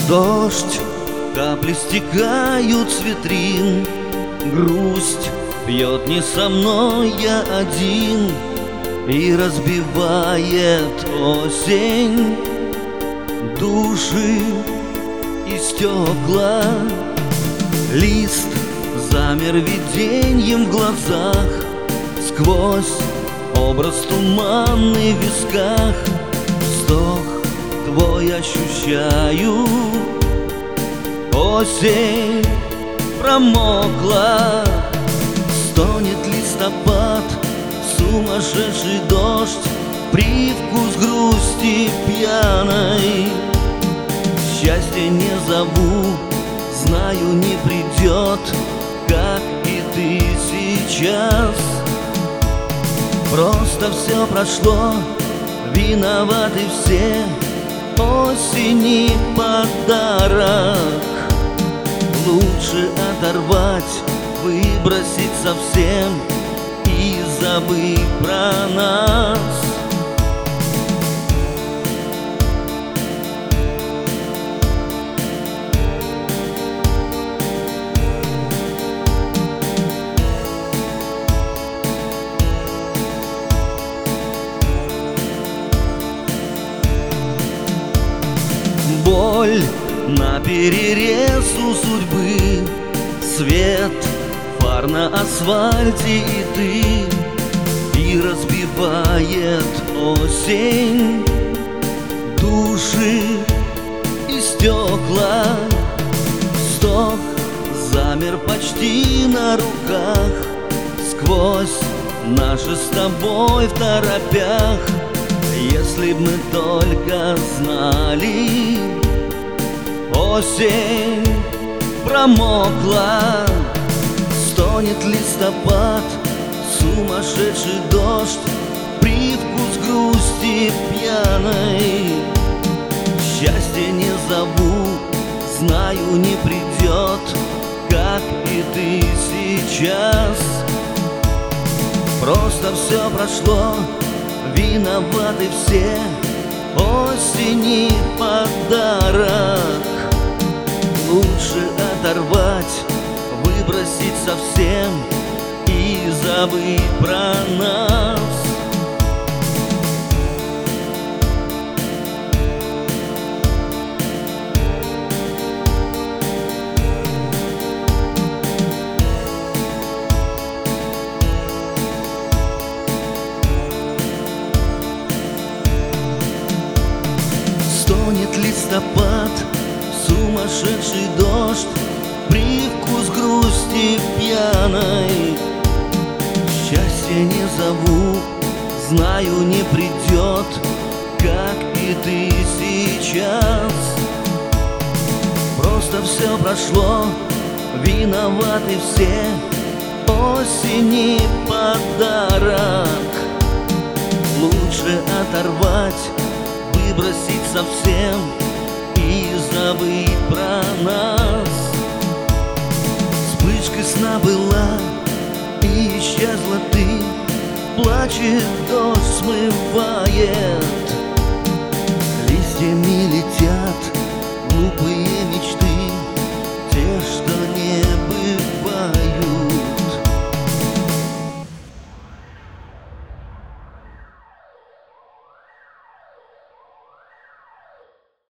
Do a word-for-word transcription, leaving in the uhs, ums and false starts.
Дождь, капли стекают с витрин, грусть пьет не со мной, я один, и разбивает осень души и стекла. Лист замер виденьем в глазах, сквозь образ туманный в висках. Вздох твой ощущаю, осень промокла. Стонет листопад, сумасшедший дождь, привкус грусти пьяной. Счастье не зову, знаю, не придет, как и ты сейчас. Просто все прошло, виноваты все, осени подарок. Лучше оторвать, выбросить совсем и забыть про нас. Боль на перерез у судьбы, свет фар на асфальте и ты, и разбивает осень души и стекла. Вздох замер почти на руках, сквозь наши с тобой в торопях. Если б мы только знали, осень промокла. Стонет листопад, сумасшедший дождь, привкус грусти пьяной. Счастье не зову, знаю, не придет, как и ты сейчас. Просто все прошло, виноваты все, осени подарок. Лучше оторвать, выбросить совсем и забыть про нас. Стонет листопад, сумасшедший дождь, привкус грусти пьяной. Счастье не зову, знаю, не придет, как и ты сейчас. Просто все прошло, виноваты все, осени подарок. Лучше оторвать, выбросить совсем и забыть про нас. Вспышкой сна была и исчезла ты, плачет дождь, смывает